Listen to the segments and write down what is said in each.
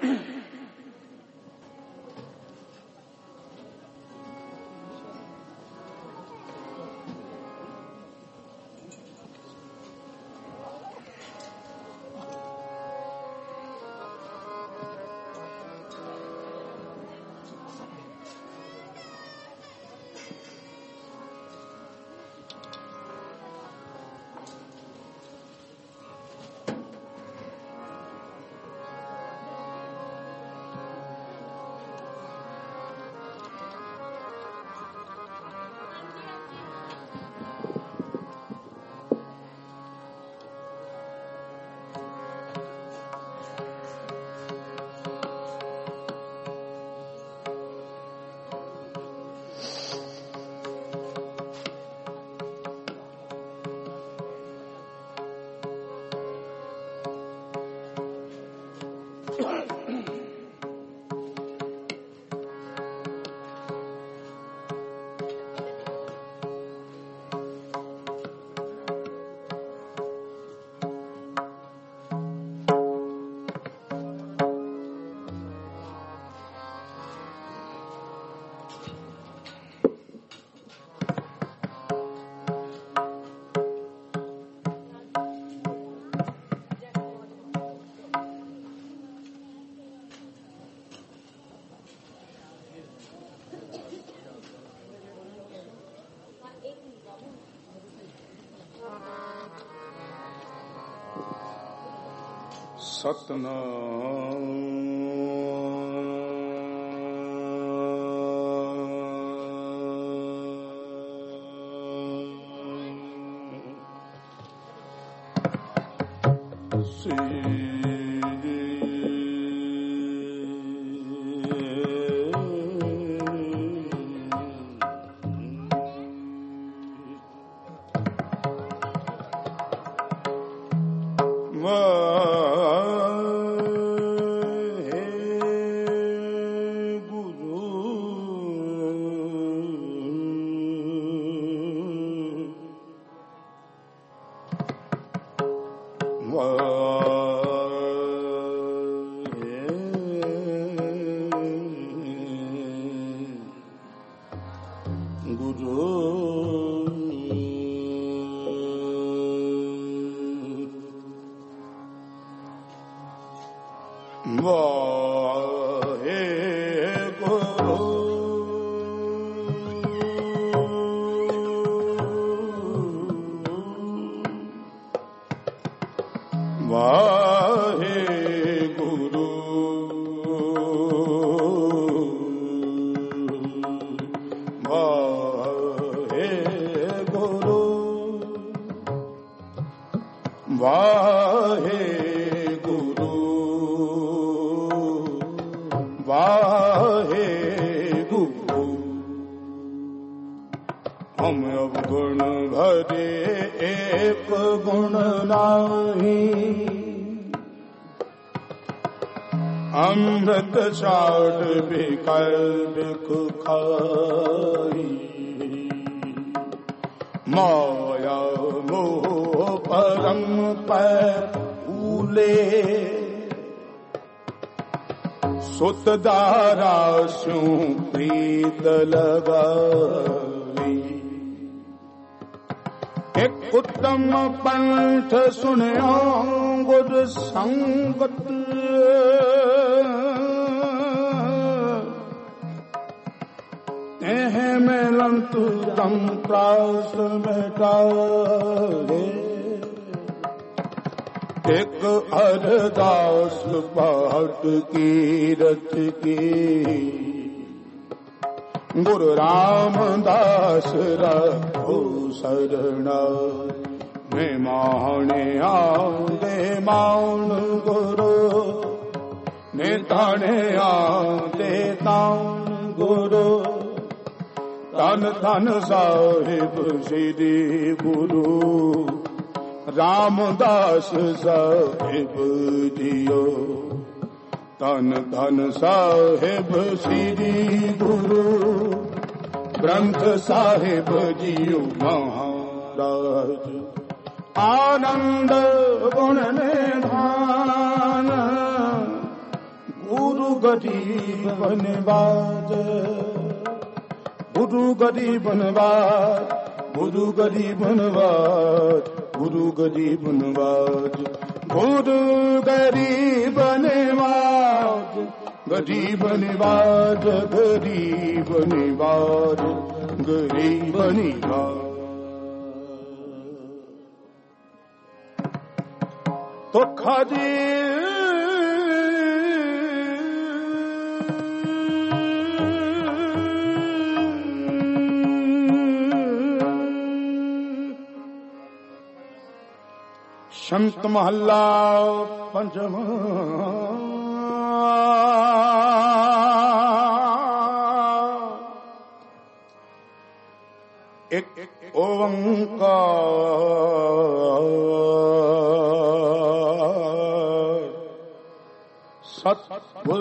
सतनाम धन साहिब श्री गुरु रामदास साहिब जियो। धन धन साहिब श्री गुरु ग्रंथ साहिब जियो महाराज। आनंद गुण निधान गरीब नवाज, गुरु गरीब नवाज, गुरु गरीब नवाज, गुरु गरीब नवाज, गुरु गरीब नवाज, गरीब नवाज, गरीब नवाज, गरीब नवाज। तो खाजी शंत महला पंचमा। एक ओंकार सतगुर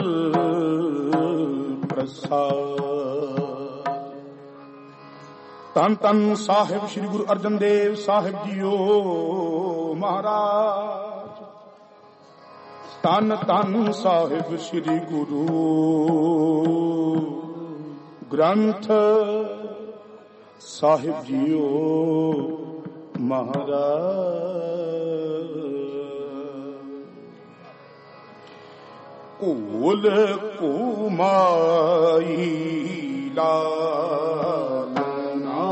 प्रसाद। तन तन साहिब श्री गुरु अर्जन देव साहिब जीओ महाराज। तन तन साहिब श्री गुरु ग्रंथ साहिब जीओ महाराज। कोल कुमाई लालना,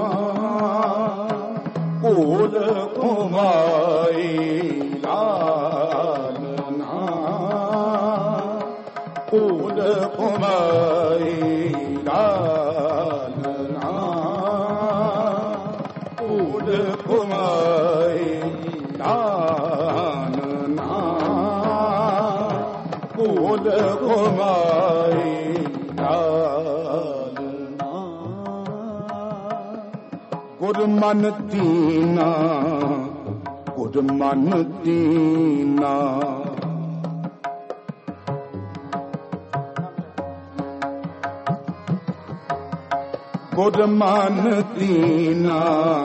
कोल कुमाई लालना, कोल कुमाई लालना, कोल कुमाई लालना, कोल कुमाई लालना। गुरमन दीना, गुरमन दीना, गुरमन दीना,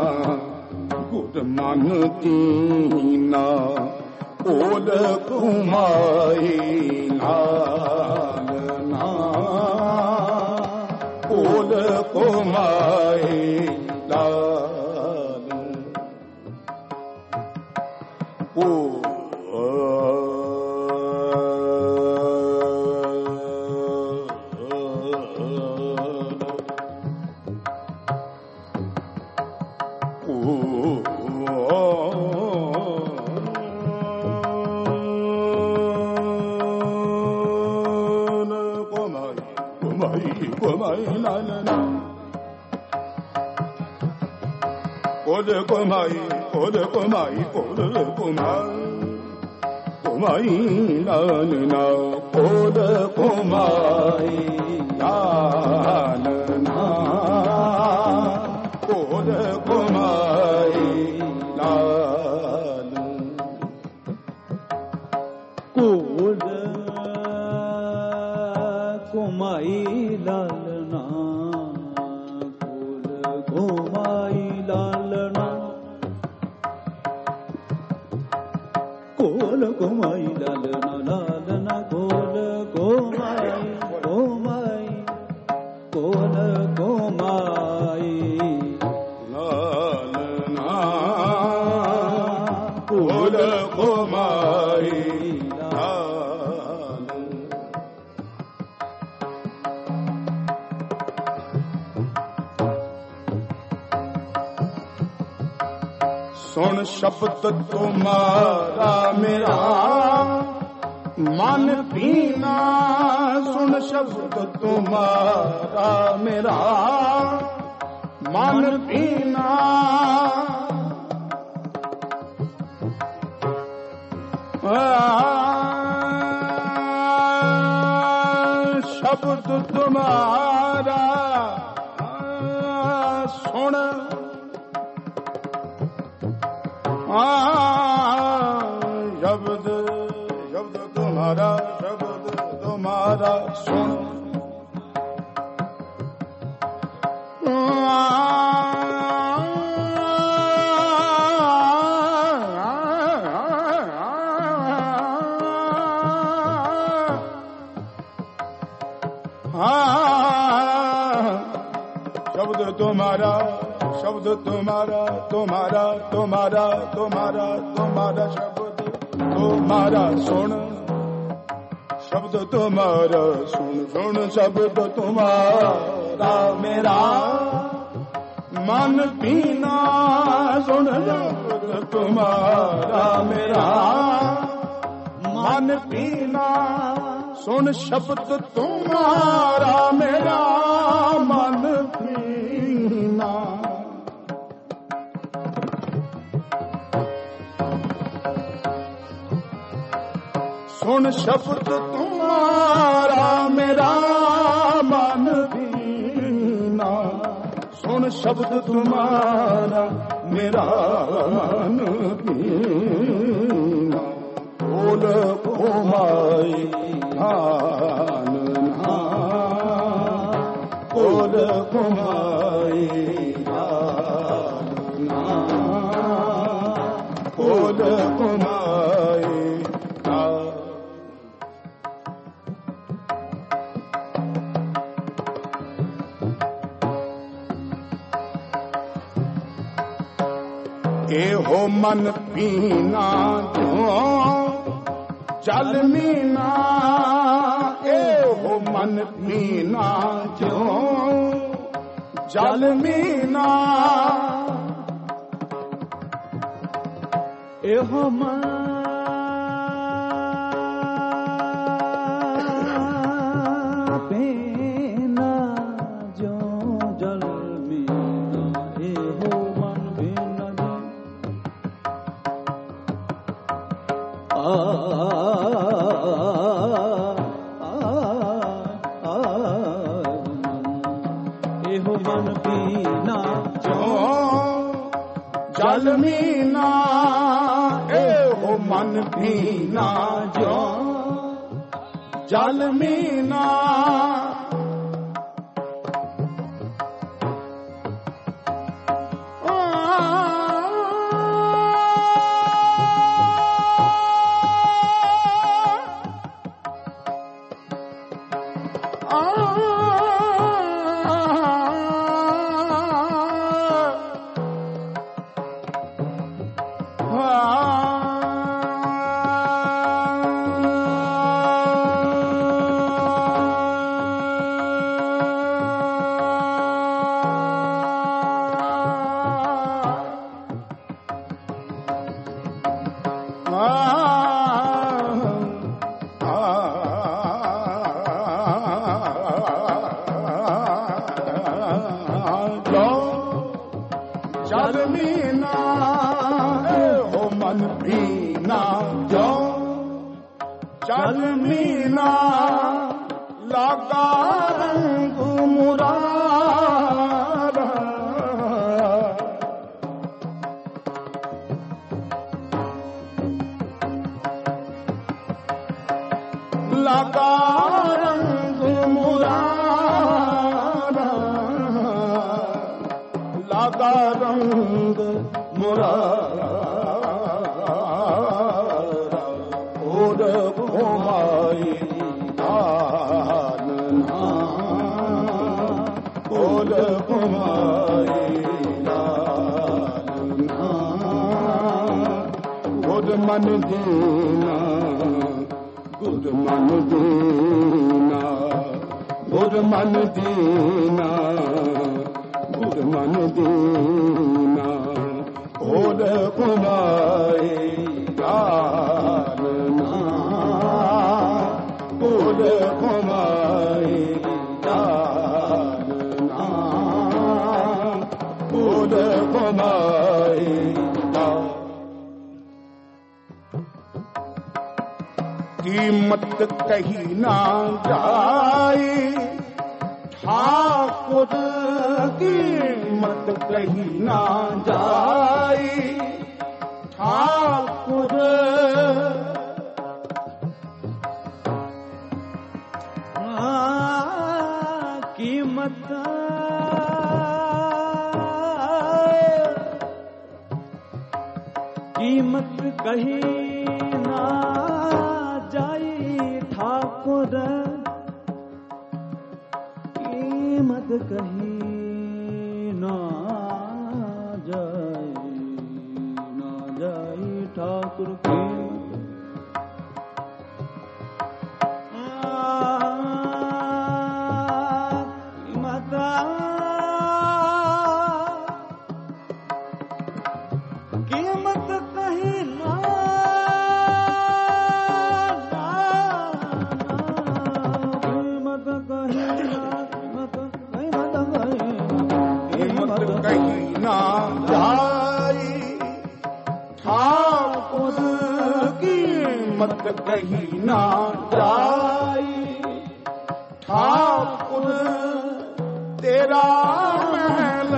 गुरमन दीना, कोल कुमाई लालना, कोल कुमाई लालना। कोल कुमाई, कोल कुमाई, कोल कुमाई, कुमाई लालना, कोल कुमाई लालना, कोल कुमाई लालना, कोल कुमाई लालना, कोल कुमाई लालना, कोल कुमाई लालना, लालना, कोल कुमाई, कुमाई, कोल कुमाई लालना, कोल कुमाई लालना। सुन शब्द तुम्हारा मेरा मन पीना, सुन शब्द तुम्हारा मेरा मन पीना। शब्द तुम्हारा सुन, शब्द शब्द तुम्हारा, शब्द तुम्हारा सुन। हाँ शब्द तुम्हारा शब्द तुम्हारा तुम्हारा तुम्हारा तुम्हारा तुम्हारा शब्द तुम्हारा सुन शब्द तुम्हारा सुन सुन शब्द तुम्हारा मेरा मन पीना सुन शब्द तुम्हारा मेरा मन पीना सुन शब्द तुम्हारा मेरा मन पीना सुन शब्द तुम्हारा मेरा मन पीना सुन शब्द तुम्हारा मेरा मन पीना बोल घुमाई आनना बोल घुमाई आनना बोल घुमाई ए हो मन पीना जो जल मीना ए हो मन पीना जो जल मीना ए हो मन पीना जो जल मीना ए हो मन पीना एहो मन पीना जो जल मीना एहो मन पीना जो जल मीना जल मीना हो मन पीना जो जल मीना लगा रंग मुरारा लगा रंग मुरारा लगा रंग मुरारा और घुमाई आनना और घुमाई आनना गुड मन दीना गुड मन दीना गुड मन दीना गुड मन दीना और घुमाई आनना और घुमाई आनना और घुमाई कीमत कही ना जाए ठाकुर कीमत कही ना जाए ठाकुर कीमत कीमत कही ना जाई ठाकुर कही ना जाए ठाकुर कीमत कही ना कहीं ना जाई ठाकुर कीमत कहीं ना जाई ठाकुर तेरा महल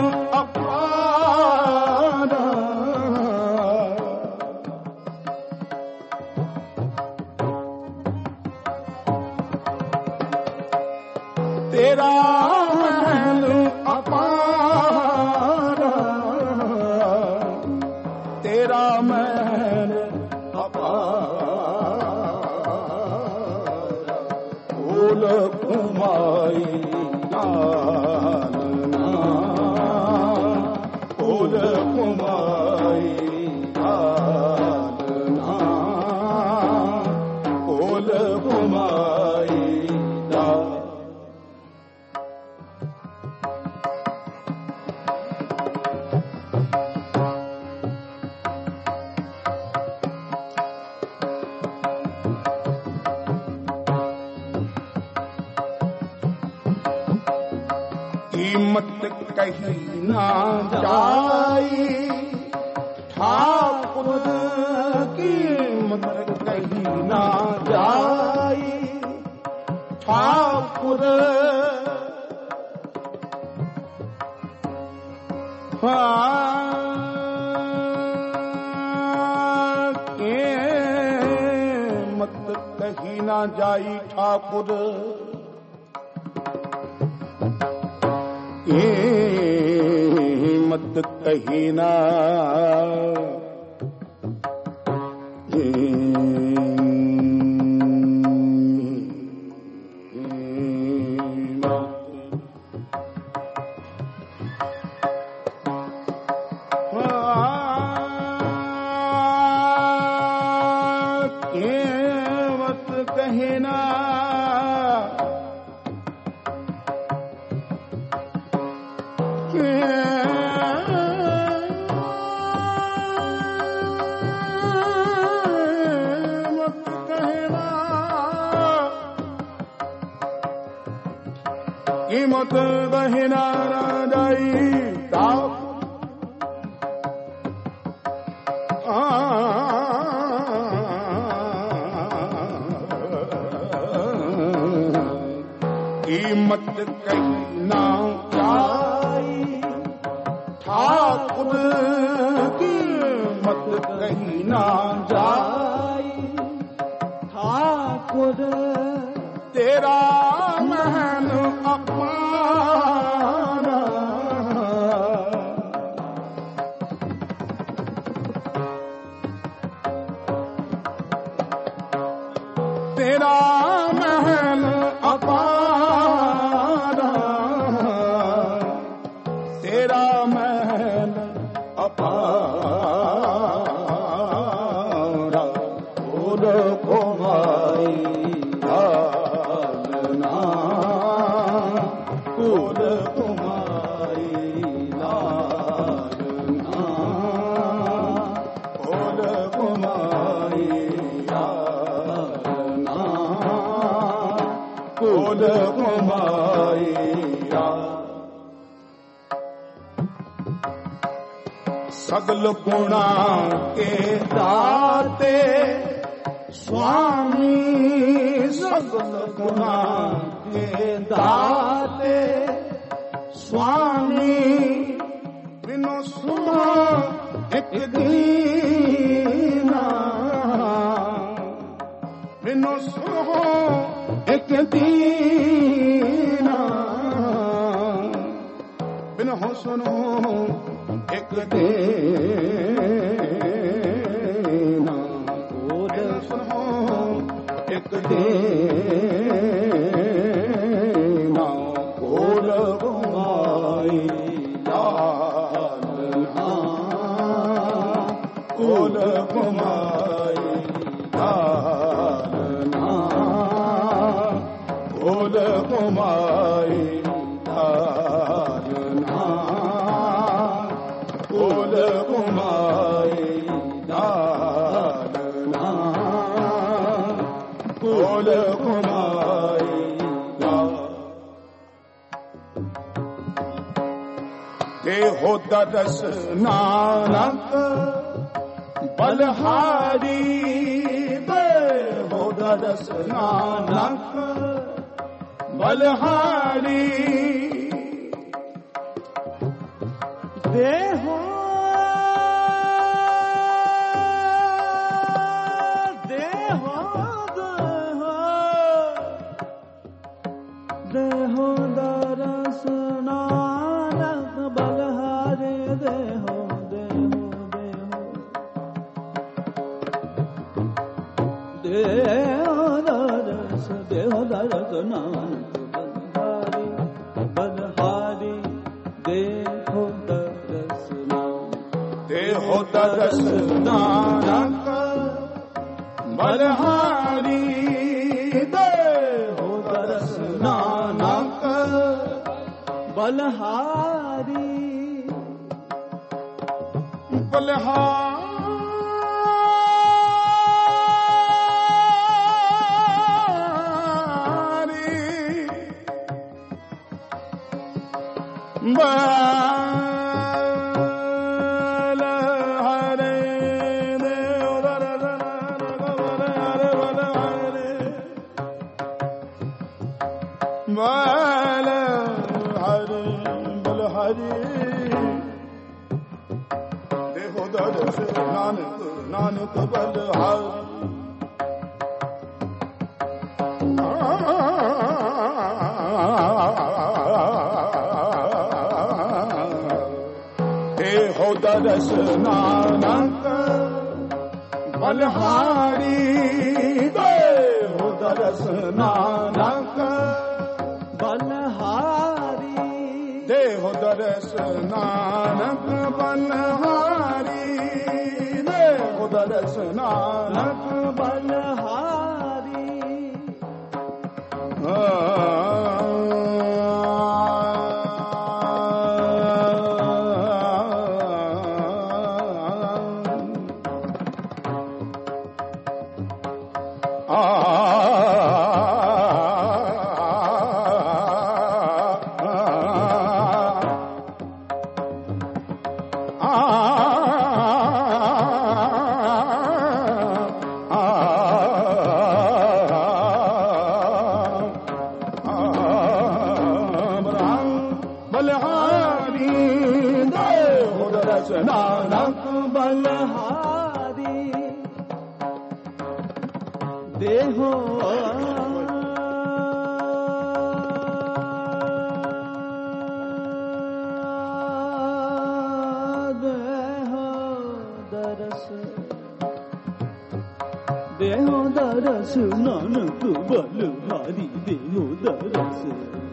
अपार तेरा महल अपार तेरा महल अपार फूल कुमाई लालना फूल कुमाई लालना फूल कुमाई लालना कीमत कहीं ना जाई ठाकुर कीमत कहीं ना जाई ठाकुर कीमत कहीं ना जाई ठाकुर कीमत कहीं ना कीमत कहीं ना कीमत बहिना जाई कीमत कहीं ना जाई ठाकुर कीमत कहीं ना जाई ठाकुर तेरा महल अपार तेरा महल अपार तेरा महल अपार फूल कुमाई लालना फूल कुमाई लालना फूल कुमाई लालना फूल कुमाई सगल गुणा के दाते स्वामी सगल गुणा के दाते स्वामी बिनु सुनो एक दीना बिनु सुनो एक दीना बिनु सुनो एक देना सुनो एक देना कुल कुमाई धारना कुल कुमाई धारना कुल कुमाई देहो दरस नानक बलहारी देहो दरस नानक बलहारी देहो देहो देहो दरस नानक बलहारी देहो देहो देहो देहो दरस नानक बलहारी देहो दरस देहो दरस नानक बलहारी देहो दरस नानक बलहारी देहो दरस नानक नानक बलहारी देहो दरस नानक बलहारी देहो दरस नानक बलहारी देहो दरस नानक बलहारी देहो दरस नानक बलहारी बलहारी देहो दरस नानक बलहारी देहो देहो दरस नानक बलहारी देहो दरस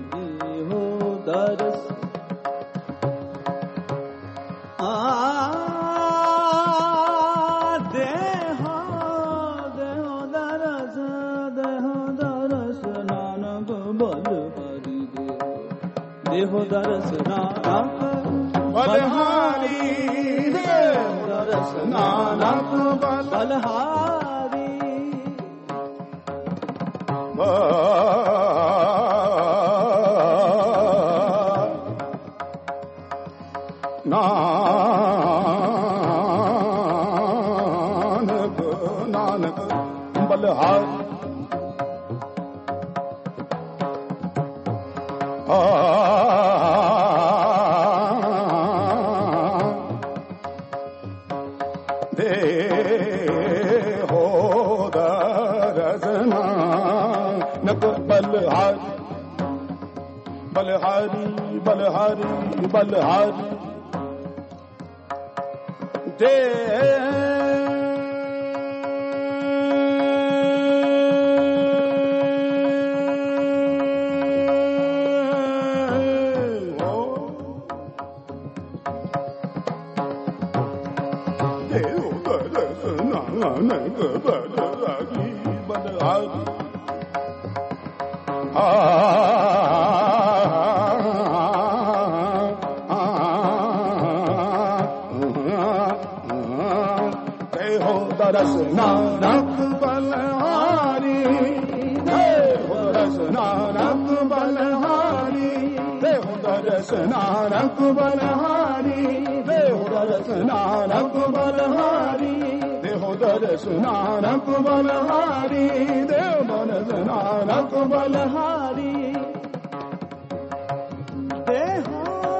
देहो दरस नानक बलहारी देहो दरस नानक बलहारी नानक नानक बलहारी देहो दरस नानक बलहारी बलहारी बलहारी बलहारी दे नानक बलहारी बलहारी दरस नानक बलहारी, देहो दरस नानक बलहारी, देहो दरस नानक बलहारी, देहो दरस नानक बलहारी, देहो दरस नानक बलहारी, देहो दरस नानक बलहारी, देहो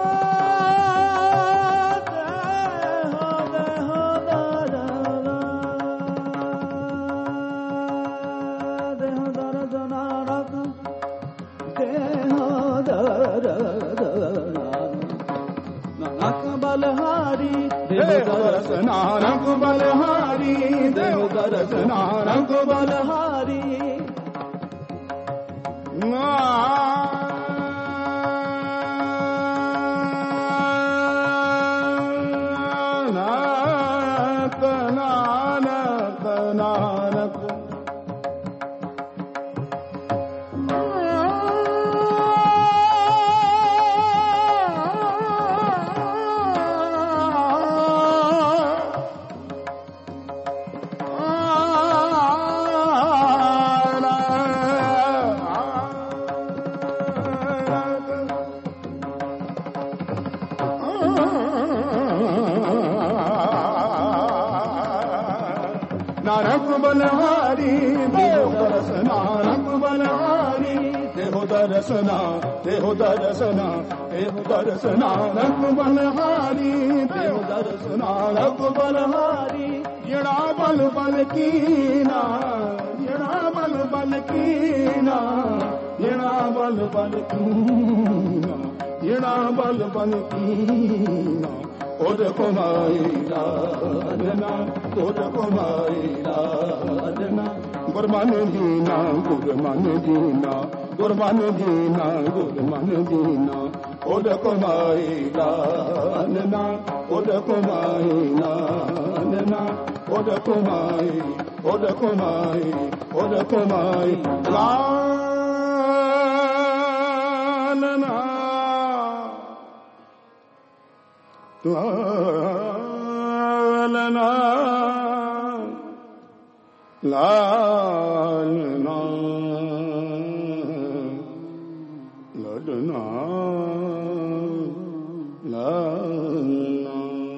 बलहारी, देहो दरस नानक बलहारी, देहो दरस नानक बलहारी, नानक नानक नानक नानक बलहारी, देहो दरस नानक बलहारी, देहो दरस ना, देहो दरस ना, देहो दरस नानक बलहारी, देहो दरस नानक बलहारी, येड़ा बल बल कीना, येड़ा बल बल कीना, येड़ा बल बल कीना, येड़ा बल बल कीना, ओद कुमाई राधना, ओद कुमाई राधना, गुरमान दीना, गुरमान दीना, गुरमान दीना, गुरमान दीना, ओद कुमाई राधना, ओद कुमाई राधना, ओद कुमाई, ओद कुमाई, ओद कुमाई राधना, लालना लालना ललना लालना।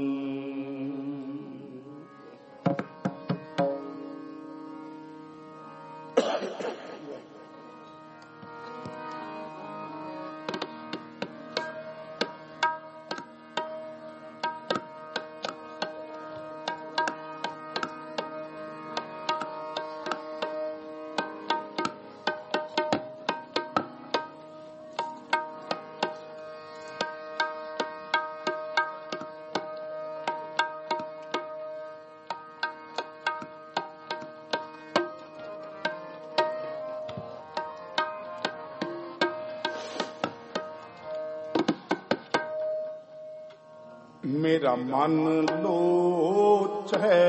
मेरा मन लोच है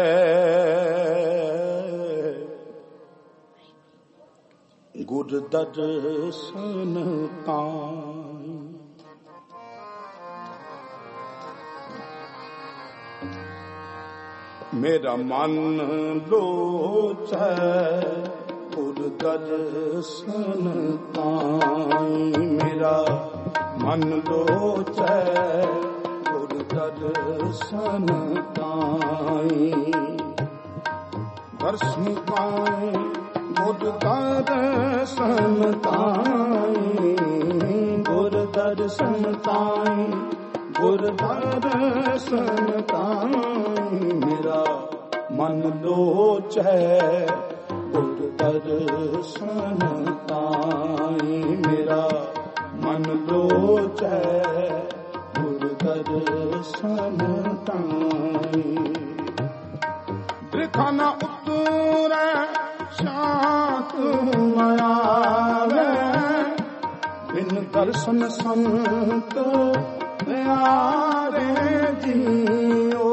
गुर दर्शन ताई, मेरा मन लोच है गुर दर्शन ताई, मेरा मन लोच है दर्शन ताई, दर्शन ताई, गुर दर्शन ताई, गुर दर्शन ताई, गुर दर्शन ताई, मेरा मन लोच है गुर दर्शन ताई, मेरा मन लोच है दर्शन ताई, दिखाना उतरे शांत मायावे, बिन दर्शन संत प्यारे जियो,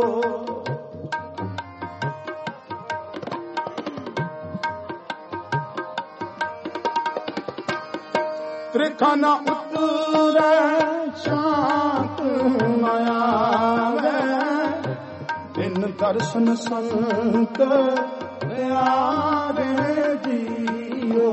त्रिखाना उतरे शांत मायावे, बिन ਬਿਨ ਦਰਸ਼ਨ ਸੰਤ ਪਿਆਰੇ ਜੀਓ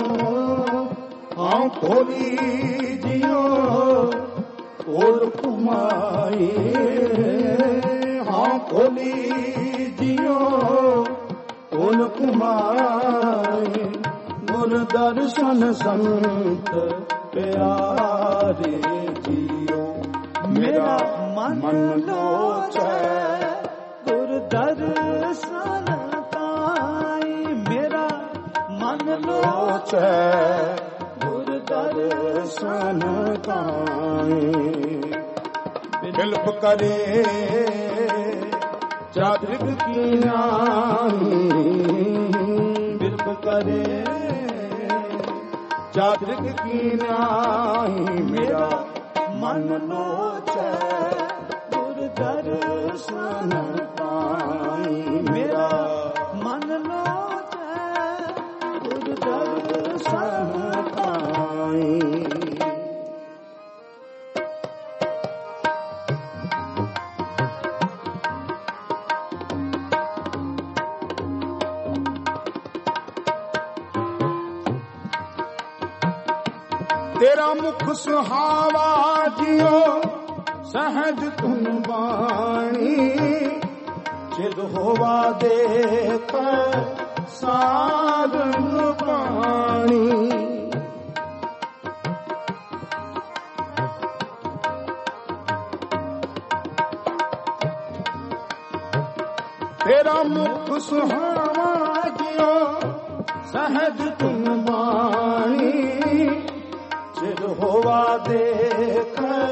ਹਾਂ ਖੋਲੀ ਜੀਓ ਕੋਲ ਕੁਮਾਈ ਹਾਂ ਖੋਲੀ ਜੀਓ ਕੋਲ ਕੁਮਾਈ ਗੁਰ ਦਰਸ਼ਨ ਸੰਤ ਪਿਆਰੇ ਜੀਓ ਮੇਰਾ ਮਨ ਲੋਚੈ ਗੁਰ ਦਰਸ਼ਨ ਤਾਈ ਮੇਰਾ ਮਨ ਲੋਚੈ ਗੁਰ ਦਰਸ਼ਨ ਤਾਈ ਬਿਲਪ ਕਰੇ ਚਾਤ੍ਰਿਕ ਕੀਨਾਈ ਬਿਲਪ ਕਰੇ ਚਾਤ੍ਰਿਕ ਕੀਨਾਈ ਮੇਰਾ ਮਨ ਲੋਚੈ ਗੁਰ ਦਰਸ਼ਨ ਤਾਈ ਮੇਰਾ ਮਨ ਲੋਚੈ ਗੁਰ ਦਰਸ਼ਨ ਤਾਈ ਤੇਰਾ ਮੁਖ ਸੁਹਾਵਾ ਜਿਉ ਸਹਿਜ ਧੁਨ ਬਾਣੀ ਚਿਦ ਹੋਵਾ ਦੇਖ ਸਾਧਨ ਪਾਣੀ ਤੇਰਾ ਮੁਖ ਸੁਹਾਵਾ ਜਿਉ ਸਹਿਜ ਧੁਨ ਬਾਣੀ ਚਿਰ ਹੋਵਾ ਦੇਖ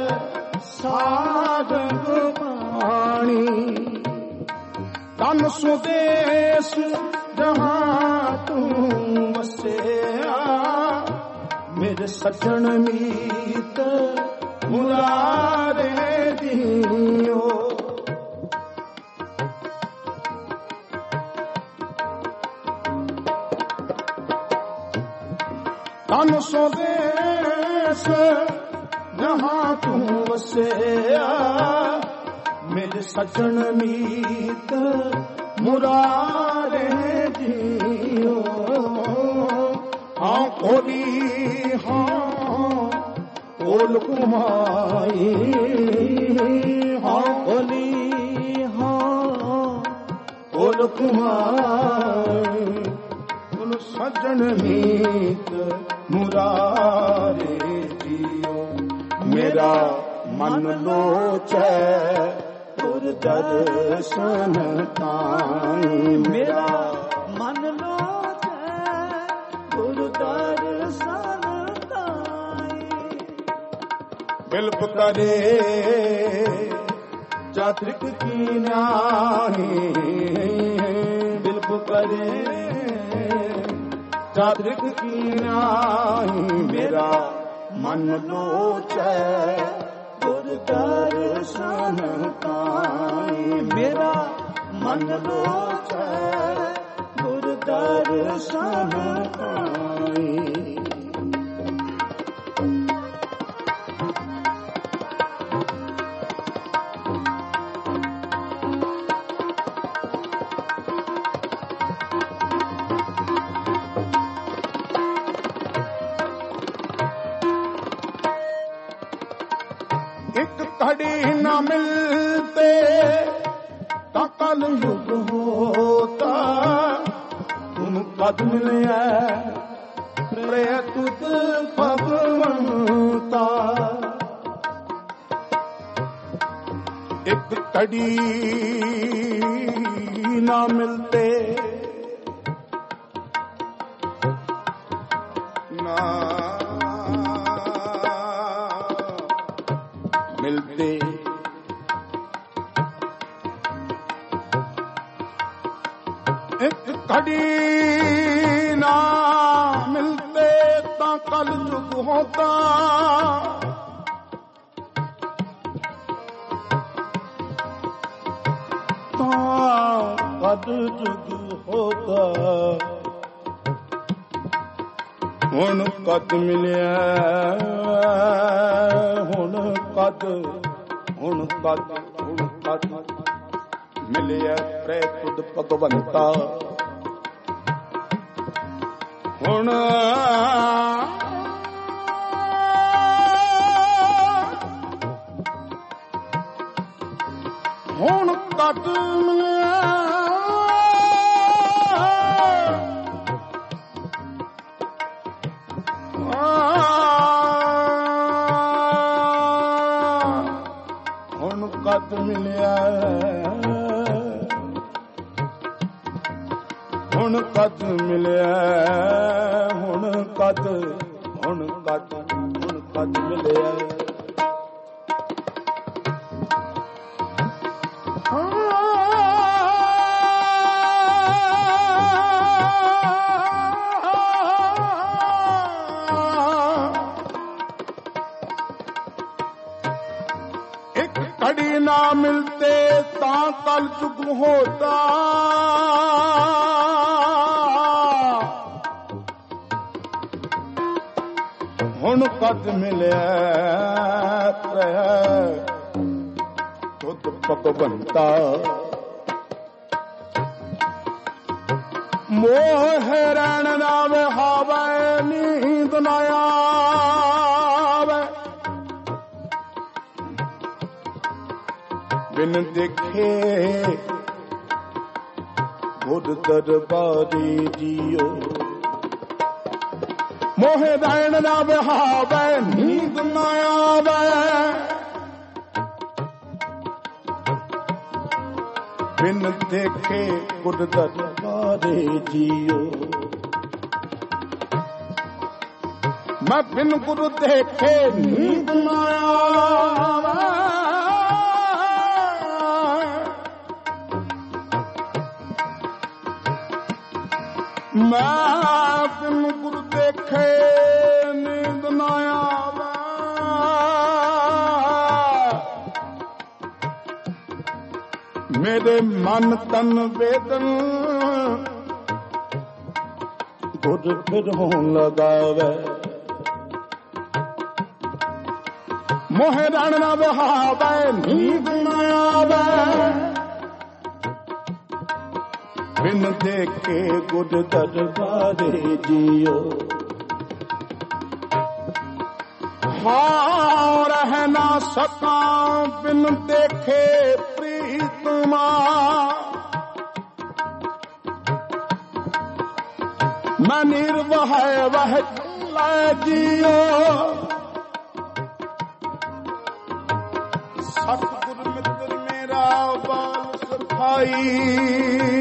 ਸਾਧਨ ਪਾਣੀ ਤਨ ਸੁਦੇਸ ਜਹਾਂ ਤੂੰ ਵਸਿਆ ਮੇਰੇ ਸੱਜਣ ਮੀਤ ਮੁਰਾਰੇ ਜੀਓ ਤਨ ਸੁਦੇਸ ਜਹਾਂ ਤੂੰ ਵਸਿਆ ਮੇਰੇ ਸੱਜਣ ਮੀਤ ਮੁਰਾਰੇ ਜੀਓ ਹਾਂ ਖੋਲੀ ਹਾਂ ਕੋਲ ਕੁਮਾਈ ਹਾਂ ਖੋਲੀ ਹਾਂ ਕੋਲ ਕੁਮਾਈ ਕੋਲ ਸੱਜਣ ਮੀਤ ਮੁਰਾਰੇ ਜੀਓ ਮੇਰਾ ਮਨ ਲੋਚੈ ਗੁਰ ਦਰਸ਼ਨ ਤਾਈ ਮੇਰਾ ਮਨ ਲੋਚੈ ਗੁਰ ਦਰਸ਼ਨ ਤਾਈ ਬਿਲਪ ਕਰੇ ਚਾਤ੍ਰਿਕ ਕੀਨਾਈ ਬਿਲਪ ਕਰੇ ਚਾਤ੍ਰਿਕ ਕੀਨਾਈ ਮੇਰਾ ਮਨ ਲੋਚੈ ਗੁਰ ਦਰਸ਼ਨ ਤਾਈ ਮੇਰਾ ਮਨ ਲੋਚੈ ਗੁਰ ਦਰਸ਼ਨ ਤਾਈ ਇੱਕ ਘੜੀ ਨਾ ਮਿਲਤੇ ਤਾਂ ਕਲ ਯੁਗ ਹੋਤਾ ਤੁਮ ਕਦ ਮਿਲਿਆ ਪ੍ਰਿਯ ਤੁਤ ਭਗਵੰਤਾ ਇੱਕ ਘੜੀ ਨਾ ਮਿਲਤੇ ਨਾ ਮਿਲਤੇ ਇੱਕ ਘੜੀ ਨਾ ਮਿਲਤੇ ਤਾਂ ਕਲ ਯੁਗ ਹੋਤਾ ਕਦ ਯੁਗ ਹੋਤਾ ਹੁਣ ਕਦ ਮਿਲਿਆ ਹੁਣ ਕਦ ਮਿਲਿਆ ਪ੍ਰੈ ਤੁਧ ਭਗਵੰਤਾ ਹੁਣ ਕੱਟ ਮਿਲਿਆ ਹੁਣ ਕੱਟ ਮਿਲਿਆ ਹੁਣ ਕੱਟ ਮਿਲਿਆ ਹੁਣ ਕੱਟ ਮਿਲਿਆ घड़ी ना मिलते ता कल चुग होता हुण कद मिलिया तुध भगवंता मोह रैन ना विहावे नींद ना आवे बिन देखे गुर दरबारी जियो मोहे रैन ना विहावे नींद ना आवे बिन देखे गुर दरबारी जियो मैं बिन गुरु देखे नींद ना आवे मैं बिन गुरु देखे नींद ना आवे मेरे मन तन वेदन गुर फिर होन लगावे मोहे रण ना बहावे नींद ना आवे बिन देखे गुर दरबारे जियो हाँ रह ना सका बिन देखे प्रीतमा मैं निर्वह वह जियो सतगुर मित्र मेरा बाल सफाई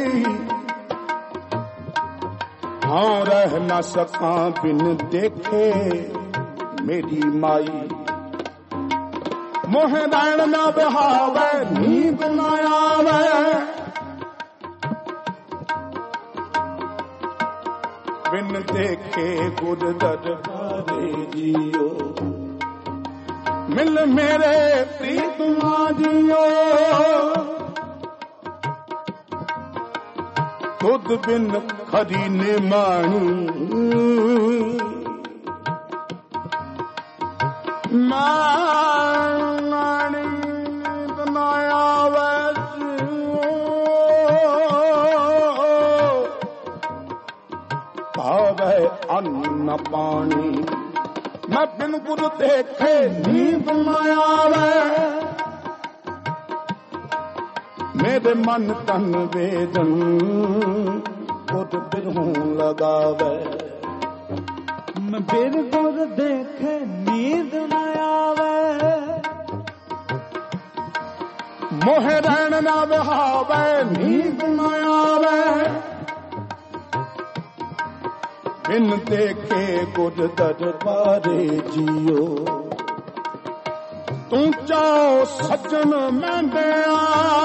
हाँ रह न सका बिन देखे मेरी माई मोह रैन न बहावे नींद न आवे बिन देखे गुर दरबारे जियो मिल मेरे प्रीतमा जियो खुद बिन खरी ने मानी मानी ना आवे भावे अन्न पानी मैं बिन गुरु देखे नींद ना आवे मेरे मन तन वेदन गुर बिरहूं लगावे मैं बिन गुर देखे नींद न आवे मोह रैन ना बहावे नींद न आवे बिन देखे गुर दरबारे जियो तू चाओ सज्जन मैं दिया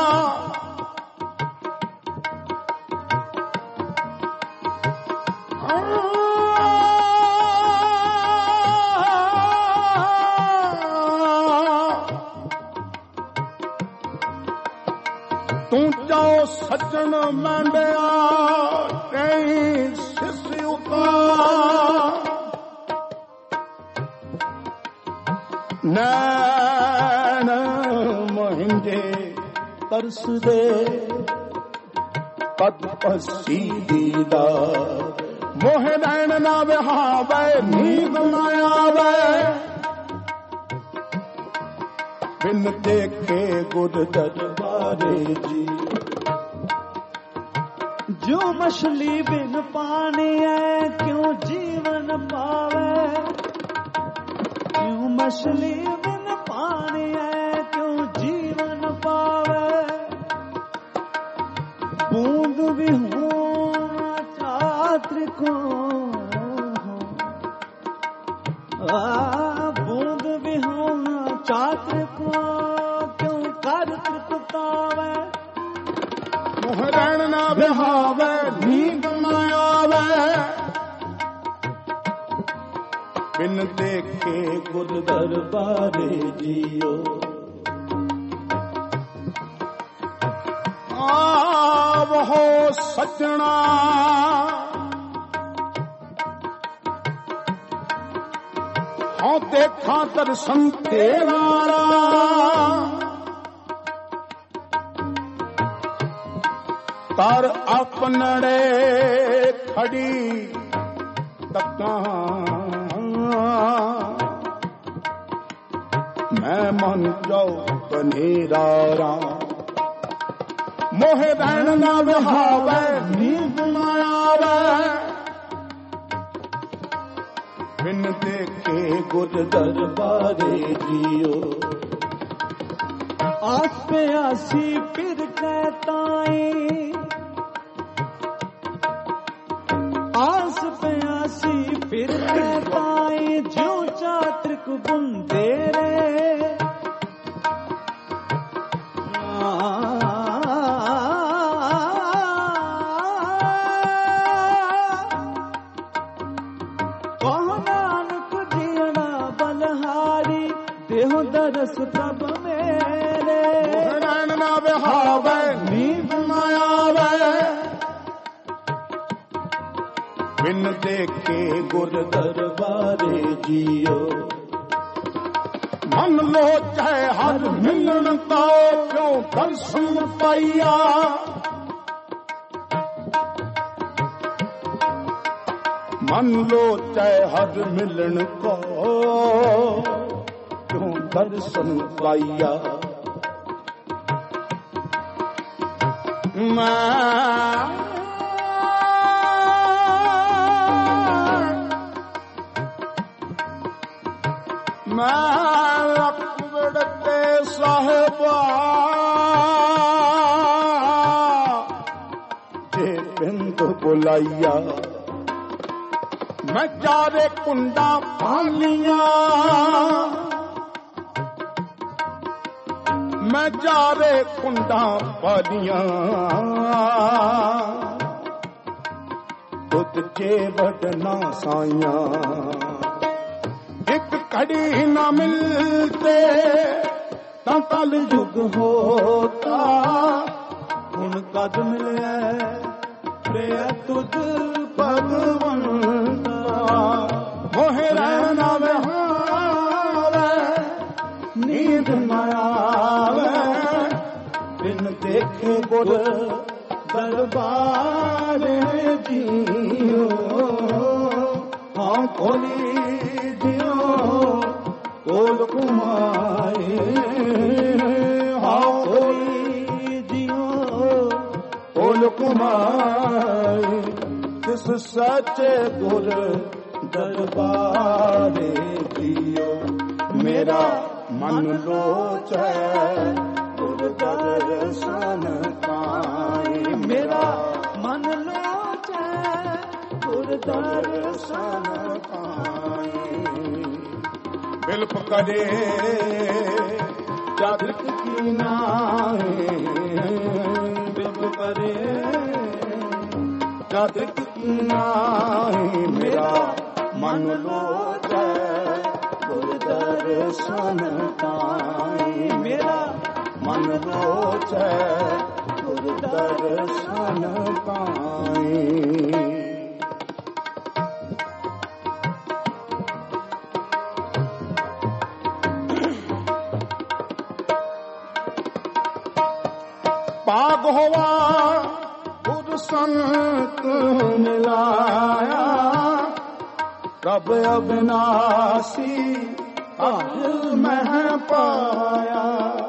तू जाओ सज्जन मंडिया कहीं शिष्य उतार नैन महिंजे तरस दे पद पसी दीदार मोहे नैन ना बहावे नींद न आवे बिन देखे गुर दरबारे जी। जो मछली बिन पानी है क्यों जीवन पावे, क्यों मछली बिन पानी है क्यों जीवन पावे। बूंद भी हो छात्र को बूंद भी हो छात्र को क्यों कर तृप्तावे। मोहरण ना बहावे नींद न आवे बिन देखे गुर दरबारे जियो। आवहो सजना हाँ देखा दर्शन तेरा तार अपनड़े खड़ी तका मैं मन जाऊ बनेरा मोहे बैन ना बहावे नींद न आवे बिन देखे गुर दरबारे जियो। आस पे आसी फिर कहताई आस पे आसी फिर कहताई जो चात्रिक बुंदे रे। दरस प्रभ मेरे नैन ना बहावे नींद न आवे बिन देखे गुर दरबारे जियो। मन लो चाहे हर मिलन का क्यों दर्शन पाइया मन लो चाहे हर मिलन को क्यों दर्शन पाइया। मैं अकबरते साहिबा जे बिंद बुलाइया मैं चारे कुंडा पालिया मैं चारे कुंडा पालिया खुद चे बदना साइया एक कड़ी न मिलते कल युग होता हुन कद मिले प्रिय तुझ भगवंता मोहे रहना बहावे नींद न आवे बिन देखे गुर दरबारे जियो। हाँ खोली दियो कोल कुमाए हाँ खोली दियो कोल कुमाए तिस सच्चे गुर दरबारे जियो। मेरा मन लोचे गुर दर्शन पाए मेरा मन लोचे गुर दर्शन पाए। बिल्प करे जागृत की नाए बिल्प करे जागृत की नाए मेरा मन लोचे गुर दर्शन पाए मेरा मन लोचे गुर दर्शन पाए। ਹੋਵਾ ਗੁਰ ਸੰਤ ਮਿਲਾਇਆ ਕਬ ਅਬਿਨਾਸੀ ਅਜ ਮਹਿ ਪਾਇਆ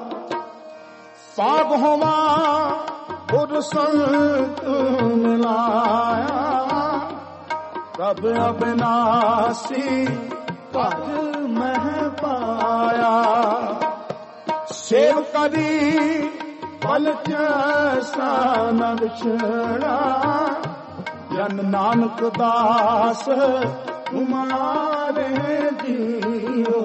ਪਾਗ ਹੋਵਾ ਗੁਰ ਸੰਤ ਮਿਲਾਇਆ ਕਬ ਅਬਿਨਾਸੀ ਅਜ ਮਹਿ ਪਾਇਆ ਸੇਵ ਕਰੀ ਪਲ ਜੈਸਾ ਨ ਵਿਛੜਾ ਜਨ ਨਾਨਕ ਦਾਸ ਤੁਮਾਰੇ ਜੀਓ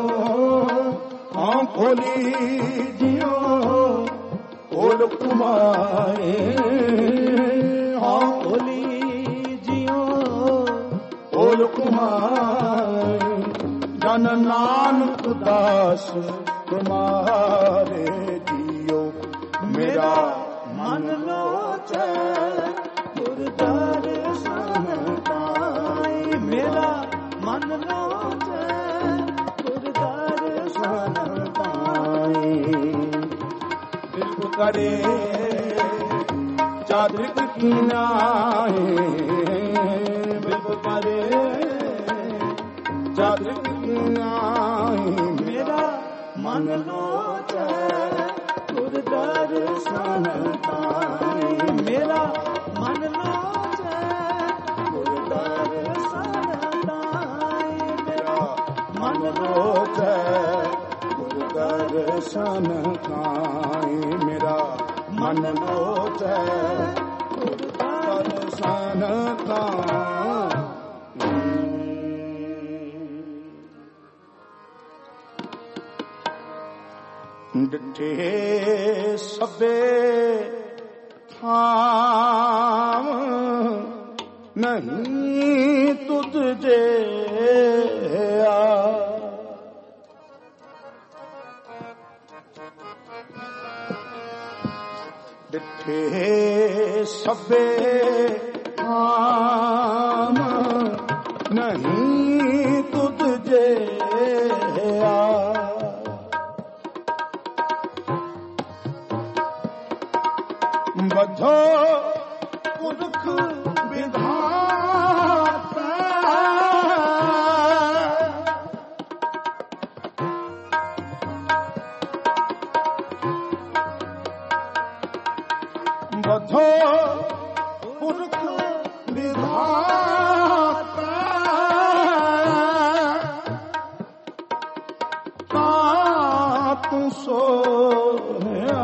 ਆਂਖ ਖੋਲੀ ਜੀਓ ਖੋਲ ਕੁਮਾਏ ਆਂਖ ਖੋਲੀ ਜੀਓ ਖੋਲ ਕੁਮਾਏ ਜਨ ਨਾਨਕ ਦਾਸ ਤੁਮਾਰੇ ਜੀਓ ਮੇਰਾ ਮਨ ਲੋਚੈ ਗੁਰ ਦਰਸ਼ਨ ਪਾਈ ਮੇਰਾ ਮਨ ਲੋਚੈ ਗੁਰ ਦਰਸ਼ਨ ਪਾਈ ਦਿਲ ਕਰੇ ਚਾਦਰਿਕ ਕੀਨਾਏ ਦਿਲ ਕਰੇ ਚਾਦਰਿਕ ਕੀਨਾਏ ਮੇਰਾ ਮਨ ਲੋਚੈ ਗੁਰ ਦਰਸ਼ਨ ਪਾਈ ਮੇਰਾ ਮਨ ਲੋਚੈ ਗੁਰ ਦਰਸ਼ਨ ਪਾਈ ਮੇਰਾ ਮਨ ਲੋਚੈ ਗੁਰ ਦਰਸ਼ਨ ਪਾਈ ਮੇਰਾ ਮਨ ਲੋਚੈ ਗੁਰ ਦਰਸ਼ਨ ਪਾਈ ਡਿਠੇ ਸਭੇ ਥਾਮ ਨਹੀਂ ਤੁਧ ਜਿਆ ਡਿਠੇ ਸਭੇ ਥਾਮ ਨਹੀਂ ਤੁਧ ਜਿਆ ਬਧੋ ਪੁਰਖ ਵਿਧਾਤਾ ਬਧੋ ਪੁਰਖ ਵਿਧਾਤਾ ਤਾ ਤੂੰ ਸੋਇਆ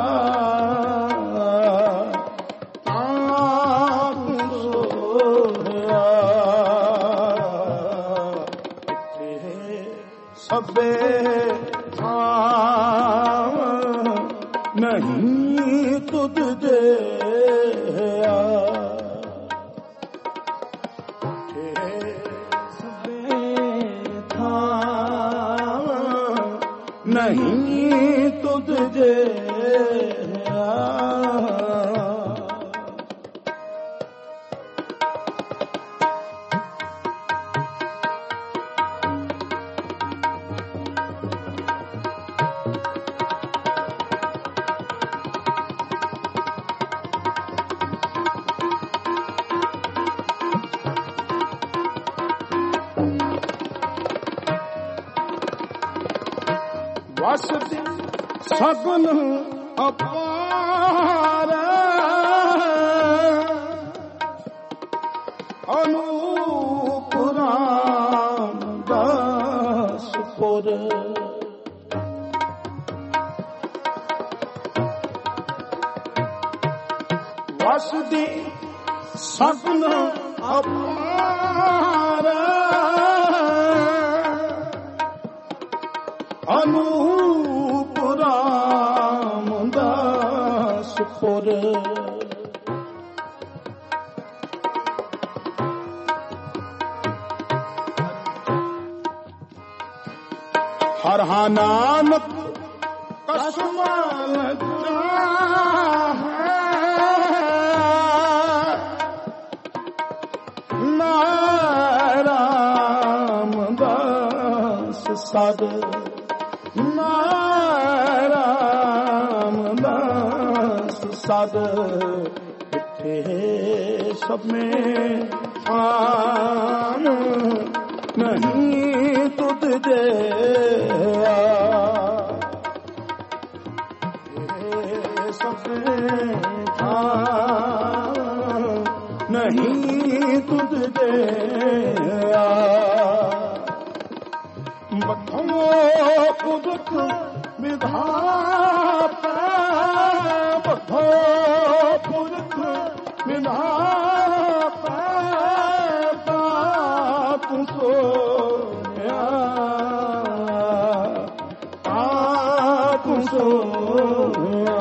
ਸਭੇ ਥਾਮ ਨਹੀਂ ਤੁਧ ਜਿਆ ਸਭੇ ਥਾਮ ਨਹੀਂ ਤੁਧ ਜਿਆ ਵਸਦੇ ਸਗਨ ਅਪਾਰ ਅਨੂਪ ਰਾਮਦਾਸ ਪੁਰ ਵਸਦੇ ਸਗਨ ਅਪਾਰ ਅਨੂਪ ਰਾਮਦਾਸ ਪੁਰ ਹਰ ਹਾ ਨਾਨਕ ਕਸਮ ਲੱਗਾ ਹੈ ਨਾ ਰਾਮਦਾਸ ਸਦ ਨਾਮ ਦਾਸ सद इत्थे सब में आन नहीं तुझ जे सब नहीं तुझ जे बथो कुदरत विधाता बथो कुदरत विधाता तू सोया तू सोया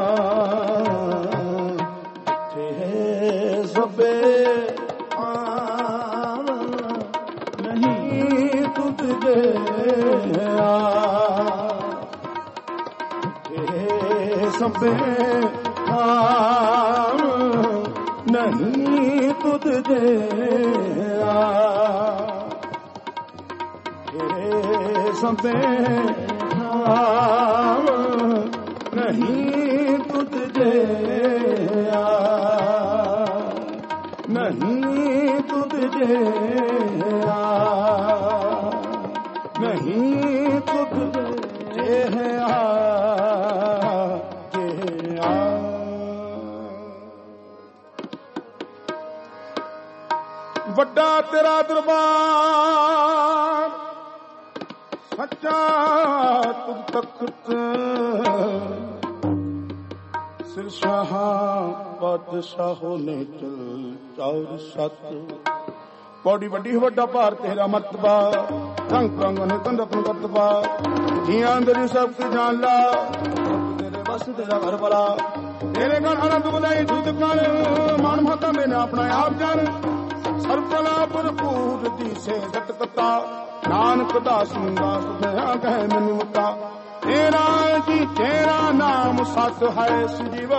थे सबे नहीं तुझे सबे नहीं तुझे सबे नहीं तुझे नहीं तुझे नहीं तुझे ਵੱਡਾ ਤੇਰਾ ਦਰਬਾਰ ਸੱਚਾ ਤੁਧ ਤਖਤ ਸਿਰ ਸ਼ਾਹਾਂ ਪਾਤਸ਼ਾਹੋ ਨੇ ਚਲ ਚੌਰ ਸਤ ਪੌੜੀ ਵੱਡੀ ਵੱਡਾ ਭਾਰ ਤੇਰਾ ਮਰਤਬਾ ਰੰਗ ਰੰਗ ਨੇ ਕੰਦਪ ਕਰਤਬਾ ਜੀਆਂ ਅੰਦਰ ਸਭ ਕੁਝ ਜਾਣ ਲਾ ਤੇਰੇ ਬਸ ਤੇਰਾ ਘਰ ਬਲਾ ਤੇਰੇ ਘਰ ਆਨੰਦ ਬੁਲਾਈ ਦੁੱਧ ਕਰ ਮਾਨ ਮਾਤਾ ਮੈਨੇ ਆਪਣਾ ਆਪ ਜਾਣ ਸਰਬਲਾ ਭਰਪੂਰ ਦੀ ਸੇ ਜਟਕਤਾ ਨਾਨਕ ਦਾਸ ਮੁੰਡਾ ਸੁਧਿਆ ਗਏ ਮੈਨੂੰ ਮਤਾ ਤੇਰਾ ਜੀ ਤੇਰਾ ਨਾਮ ਸਤ ਹੈ ਸਜੀਵਾ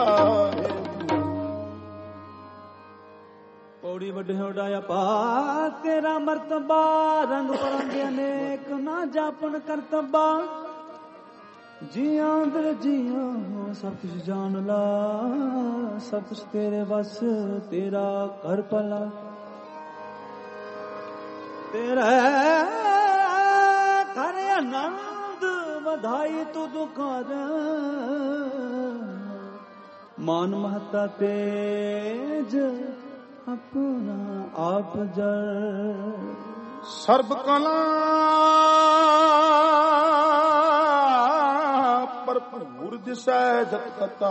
ਪੌੜੀ ਵੱਡੇ ਉਡਾਇਆ ਪਾ ਤੇਰਾ ਮਰਤਬਾ ਰੰਗ ਬਰੰਗੇ ਅਨੇਕ ਨਾ ਜਾਪਣ ਕਰਤਬਾ ਜੀਆਂ ਅੰਦਰ ਜੀਆਂ ਸਭ ਕੁਝ ਜਾਣ ਲਾ ਸਭ ਕੁਝ ਤੇਰੇ ਬਸ ਤੇਰਾ ਘਰ ਪਲਾ ਤੇਰਾ ਘਰ ਆਨੰਦ ਵਧਾਈ ਤੂੰ ਦੁਖਾਰ ਮਾਨ ਮਹਤਾ ਤੇਜ ਆਪਣਾ ਆਪ ਜਰ ਸਰਬ ਕਲਾ ਭਰਪੂਰ ਦਿਸੈ ਜਗਤਾ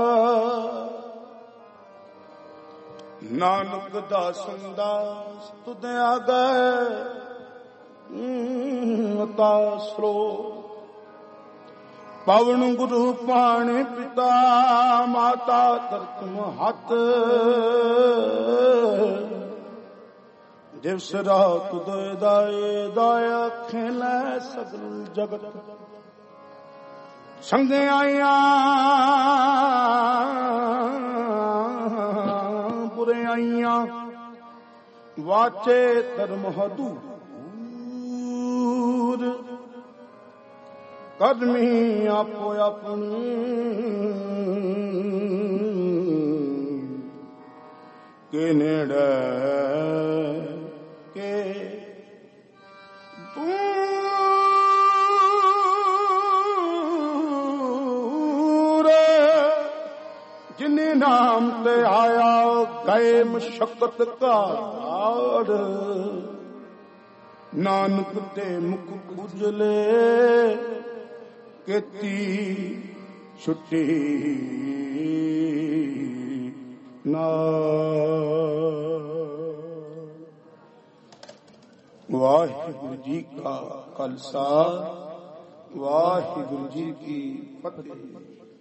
ਨਾਨਕ ਦਾਸਨ ਦਾਸ ਤੁਧ ਆਗੈ ਅਤਾਸਰੋ ਪਵਨ ਗੁਰੂ ਪਾਣੀ ਪਿਤਾ ਮਾਤਾ ਧਰਤ ਮਹਤ ਦਿਵਸ ਰਾਤ ਦੋਇ ਦਾਏ ਦਾਇਆ ਖੇਲੇ ਸਗਲ ਜਗਤ ਸੰਗੇ ਆਈਆਂ ਬੁਰੇ ਆਈਆਂ ਵਾਚੇ ਧਰਮ ਹਦੂਰ ਕਦਮੀ ਆਪੋ ਆਪਣੀ ਕੇ ਨੇੜੇ ਕੇ ਜਿਨੇ ਨਾਮ ਤੇ ਆਇਆ ਗਏ ਮਸ਼ਕਤ ਘਾੜ ਨਾਨਕ ਤੇ ਮੁਖ ਉਜਲੇ ਕੀਤੀ ਛੁੱਟੀ ਨਾ ਵਾਹਿਗੁਰੂ ਜੀ ਕਾ ਖਾਲਸਾ ਵਾਹਿਗੁਰੂ ਜੀ ਕੀ ਫਤਿਹ।